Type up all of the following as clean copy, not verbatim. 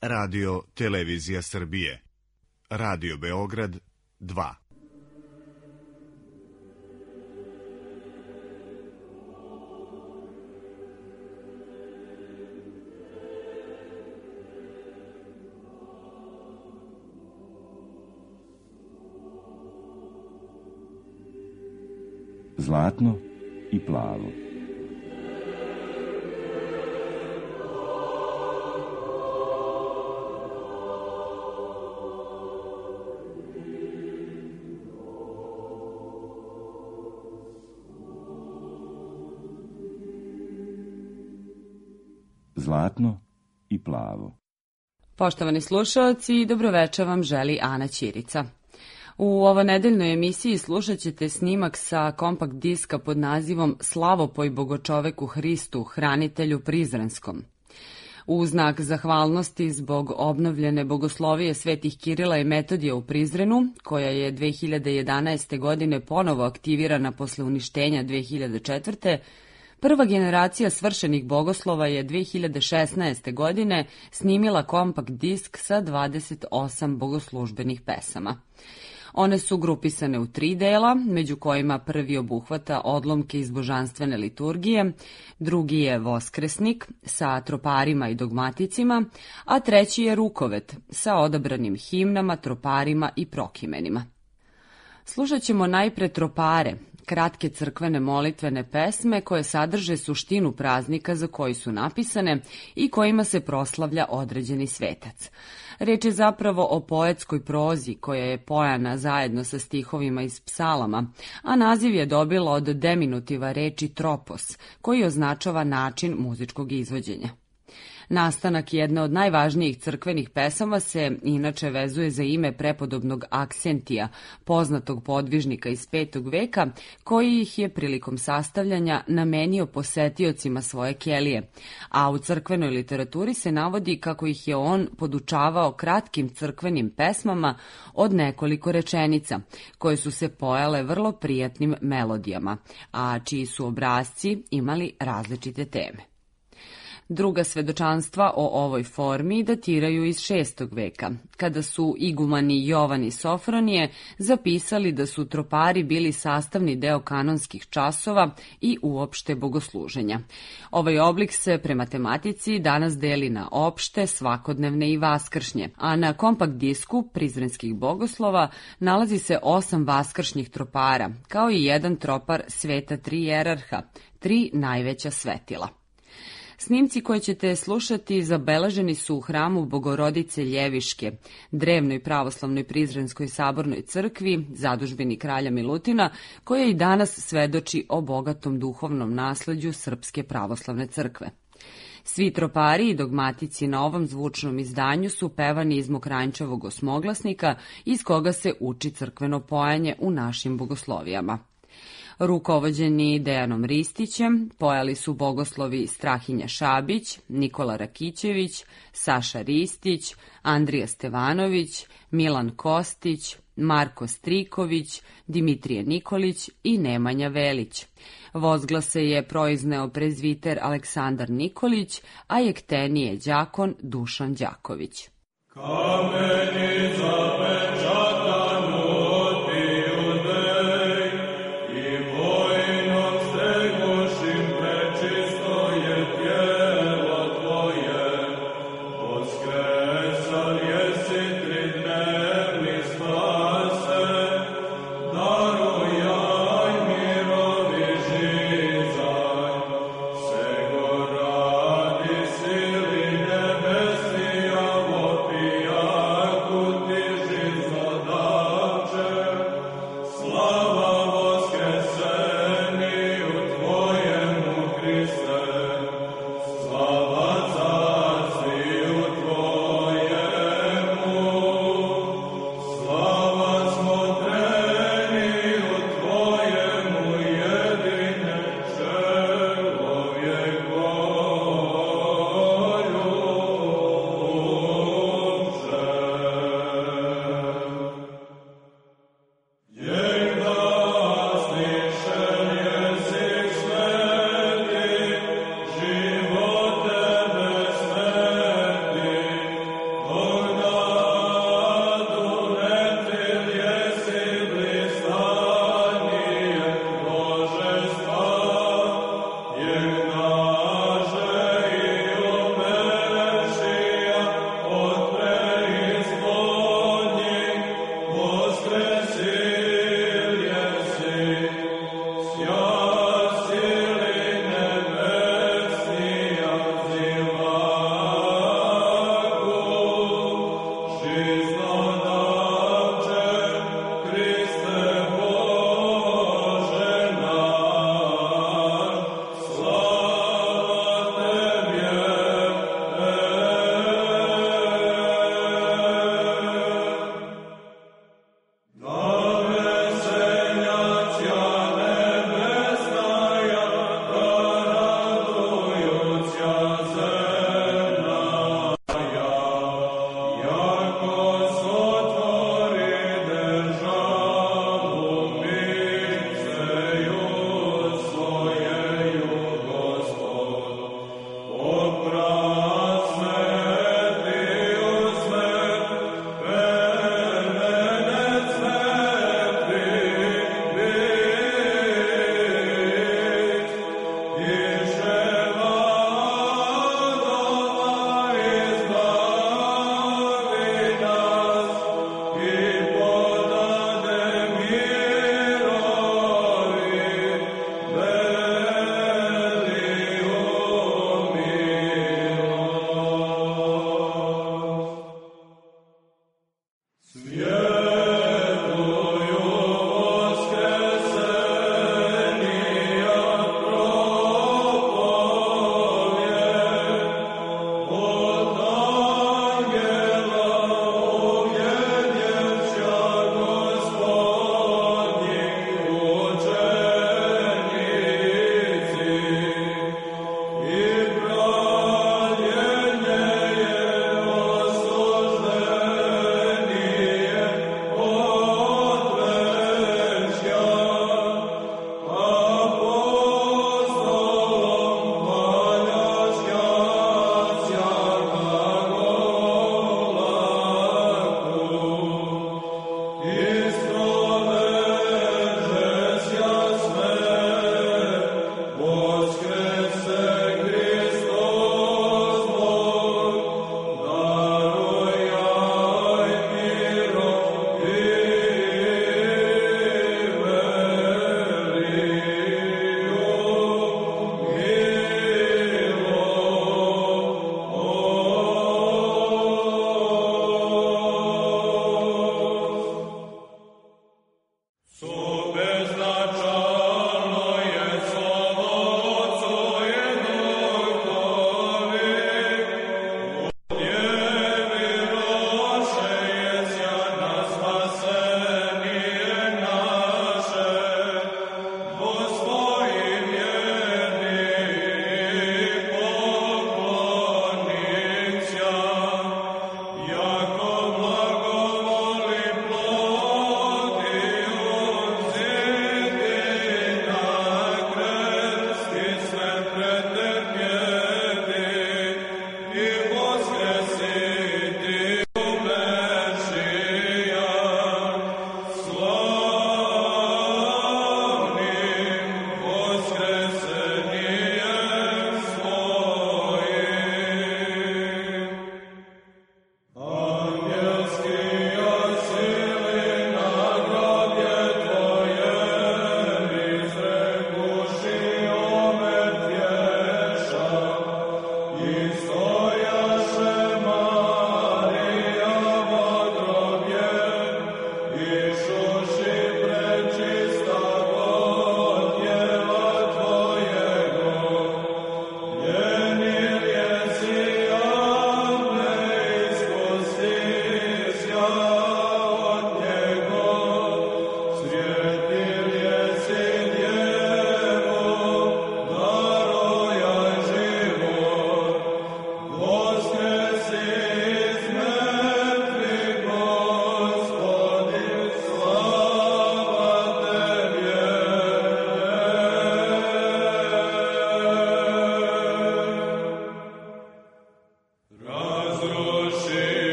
Radio Televizija Srbije, Radio Beograd 2. Zlatno i plavo. Zlatno i plavo. Poštovani slušaoci, dobroveče vam želi Ana Ćirica. U ovonedeljnoj emisiji slušat ćete snimak sa kompakt diska pod nazivom Slavopoj Bogočoveku Hristu, hranitelju Prizrenskom. U znak zahvalnosti zbog obnovljene bogoslovije svetih Kirila i Metodija u Prizrenu, koja je 2011. godine ponovo aktivirana posle uništenja 2004. Prva generacija svršenih bogoslova je 2016. godine snimila kompakt disk sa 28 bogoslužbenih pesama. One su grupisane u 3 dela, među kojima prvi obuhvata odlomke iz božanstvene liturgije, drugi je Voskresnik sa troparima i dogmaticima, a treći je Rukovet sa odabranim himnama, troparima i prokimenima. Slušat ćemo najpre tropare, kratke crkvene molitvene pesme koje sadrže suštinu praznika za koji su napisane i kojima se proslavlja određeni svetac. Reč je zapravo o poetskoj prozi koja je pojana zajedno sa stihovima iz psalama, a naziv je dobila od deminutiva reči tropos, koji označava način muzičkog izvođenja. Nastanak jedne od najvažnijih crkvenih pesama se inače vezuje za ime prepodobnog Aksentija, poznatog podvižnika iz 5. veka, koji ih je prilikom sastavljanja namenio posetiocima svoje kelije, a u crkvenoj literaturi se navodi kako ih je on podučavao kratkim crkvenim pesmama od nekoliko rečenica, koje su se pojale vrlo prijatnim melodijama, a čiji su obrasci imali različite teme. Druga svedočanstva o ovoj formi datiraju iz 6. veka, kada su igumani Jovan i Sofronije zapisali da su tropari bili sastavni deo kanonskih časova i uopšte bogosluženja. Ovaj oblik se prema tematici danas deli na opšte, svakodnevne i vaskršnje, a na kompakt disku Prizrenskih bogoslova nalazi se 8 vaskršnjih tropara, kao i jedan tropar Sveta Tri Jerarha, 3 najveća svetila. Snimci koje ćete slušati zabeleženi su u hramu Bogorodice Ljeviške, drevnoj pravoslavnoj Prizrenskoj sabornoj crkvi, zadužbini kralja Milutina, koja i danas svedoči o bogatom duhovnom nasleđu Srpske pravoslavne crkve. Svi tropari i dogmatici na ovom zvučnom izdanju su pevani iz Mokranjčevog osmoglasnika, iz koga se uči crkveno pojanje u našim bogoslovijama. Rukovođeni Dejanom Ristićem pojali su bogoslovi Strahinja Šabić, Nikola Rakićević, Saša Ristić, Andrija Stevanović, Milan Kostić, Marko Striković, Dimitrije Nikolić i Nemanja Velić. Vozglase je proizneo prezviter Aleksandar Nikolić, a jekteni je đakon Dušan Đaković. Kameni zapečatanu Ti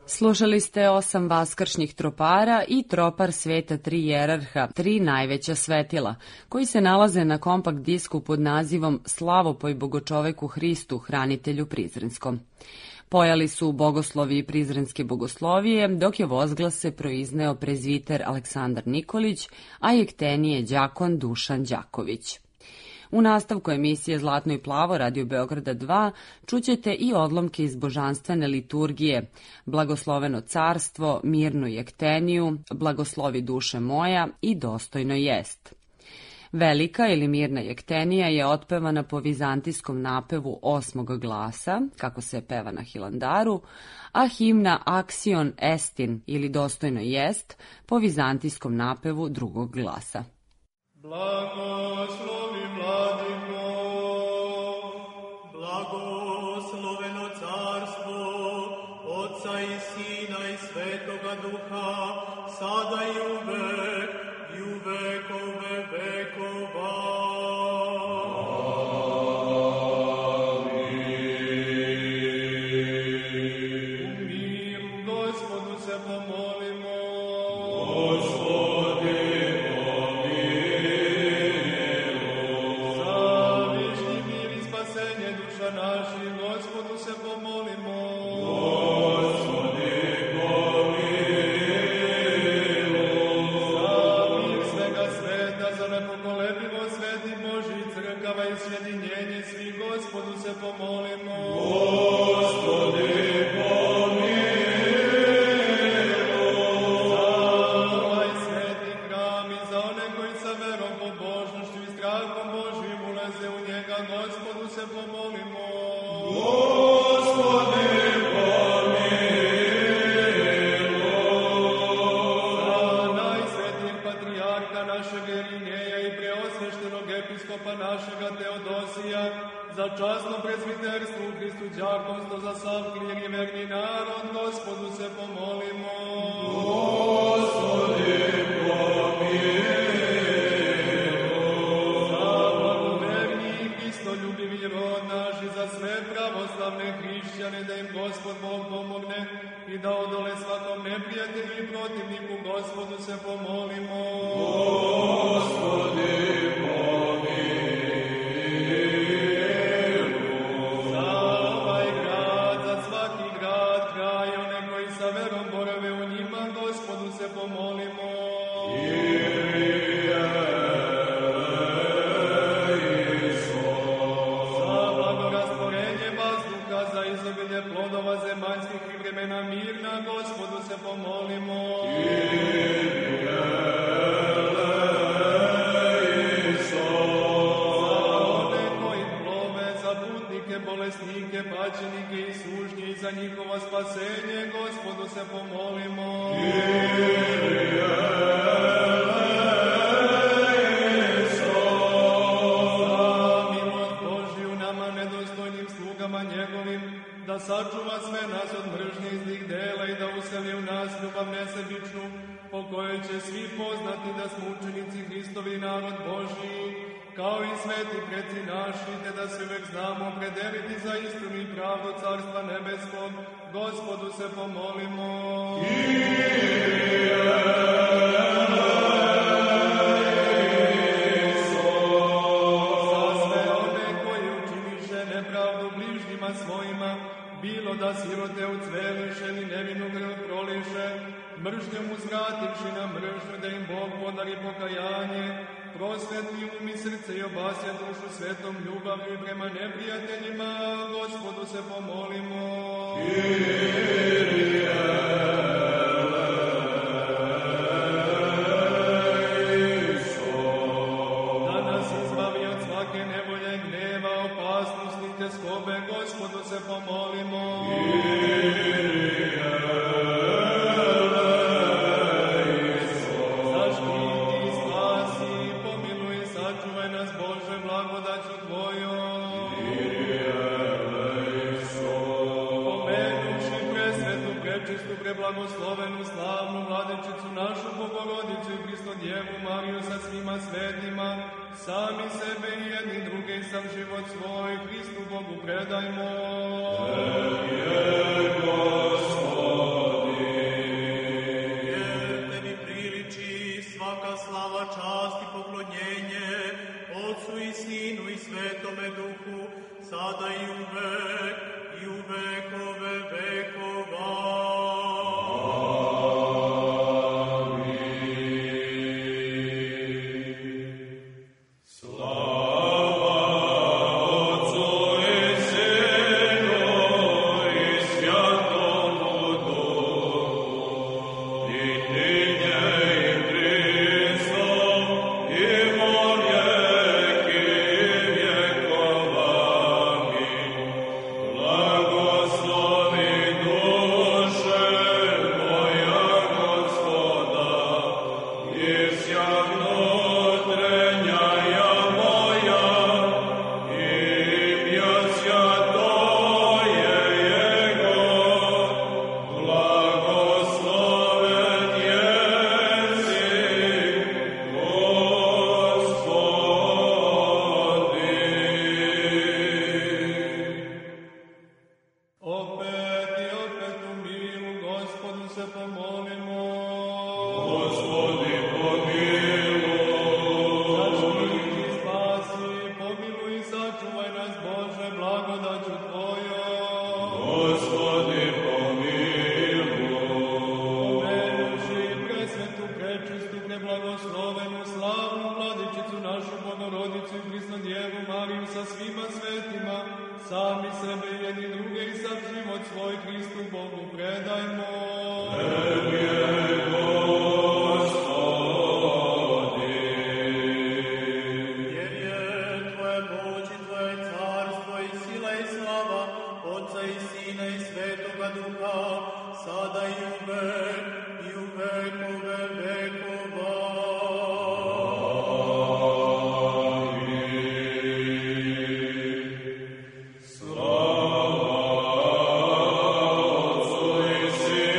Slušali ste 8 vaskršnjih tropara i tropar sveta 3 jerarha, 3 najveća svetila, koji se nalaze na kompakt disku pod nazivom Slavopoj Bogočoveku Hristu, hranitelju Prizrenskom. Pojali su bogoslovi i prizrenske bogoslovije, dok je vozglase proizneo prezviter Aleksandar Nikolić, a jektenije đakon Dušan Đaković. U nastavku emisije Zlatno i plavo Radio Beograda 2 čućete i odlomke iz božanstvene liturgije Blagosloveno carstvo, mirnu jekteniju, Blagoslovi duše moja i Dostojno jest. Velika ili mirna jektenija je otpevana po vizantijskom napevu 8. glasa, kako se peva na Hilandaru, a himna Aksion Estin ili Dostojno jest po vizantijskom napevu 2. glasa. Blagoslovi vladiko, blagosloveno carstvo, Otca i Sina i Svetoga Duha, sada i uvek, i u vekove vekova. U miru Gospodu se pomolimo. Za časno prezbiterstvo u Hristu đakonstvo, za sav klir i verni narod, Gospodu se pomolimo. Gospodi, pomilujemo. Za blagoverni i Hristoljubivi rod naš i za sve pravoslavne hrišćane, da im Gospod Bog pomogne i da odole svakom neprijatelju i protivniku, Gospodu se pomolimo. Gospodi, pačenike i sužnje i za njihovo spasenje, Gospodu se pomolimo. Kyrie eleison. Za milost Božiju nama nedostojnim slugama njegovim, da sačuva sve nas od mržnje i zlih dela i da useli u nas ljubav nesebičnu, po kojoj će svi poznati da smo učenici Hristovi narod Božiji, kao i sveti preci naši, te da se uvek znamo predeliti za istinu i pravdu Carstva nebeskog, Gospodu se pomolimo. Kyrie eleison. Za sve one koji učiniše nepravdu bližnjima svojima, bilo da sirote ucveliše ili nevinu krv proliše, mržnjom uzvrativši na mržnju, da im Bog podari pokajanje, prosvetli um i srce i obasja dušu svetom ljubavlju i prema neprijateljima, Gospodu se pomolimo. Kyrie eleison. Da nas izbavi od svake nevolje, gneva, opasnosti te skobe, Gospodu se pomolimo. Blagoslovenu, slavnu Vladičicu našu Bogorodicu i Hristodjevu Mariju sa svima svetima, sami sebe i jedni druge i sam život svoj Hristu Bogu predajmo. Tebi je, Gospodi. se pomolimo. Gospodi, pomiluj. Zaštiti, spasi, pomiluj i sačuvaj nas, Bože, blagodaću Tvojom. Gospodi, pomiluj. Pomenuši presvetu, prečistu, preblagoslovenu, slavnu Vladičicu našu Bogorodicu i prisnu Djevu Mariju sa svima svetima, sami sebe i jedni druge i sav život svoj Hristu Bogu predajmo. Jer je Tvoja moć i Tvoje carstvo i sila i slava Otca i Sina i Svetoga Duha, sada i uvek i u vekove vekova. Slava Otcu i Sinu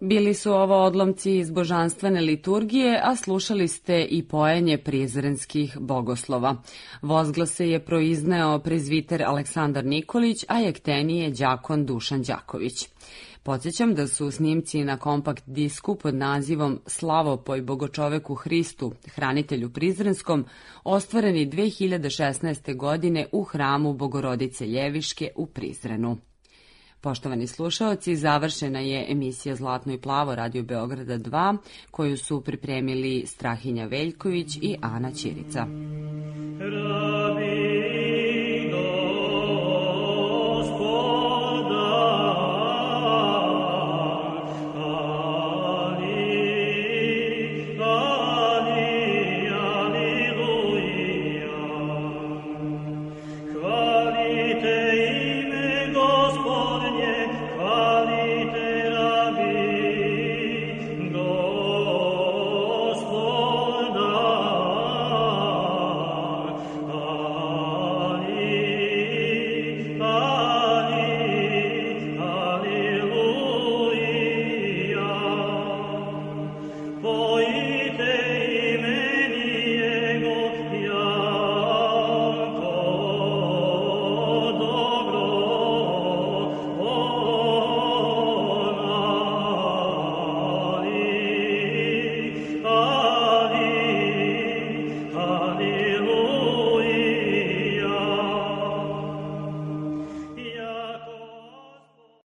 Bili su ovo odlomci iz božanstvene liturgije, a slušali ste i pojenje prizrenskih bogoslova. Vozglase je proizneo prezviter Aleksandar Nikolić, a jekteni je đakon Dušan Đaković. Podsjećam da su snimci na kompakt disku pod nazivom Slavopoj Bogočoveku Hristu, hranitelju Prizrenskom, ostvareni 2016. godine u hramu Bogorodice Ljeviške u Prizrenu. Poštovani slušaoci, završena je emisija Zlatno i plavo Radio Beograda 2, koju su pripremili Strahinja Veljković i Ana Ćirica.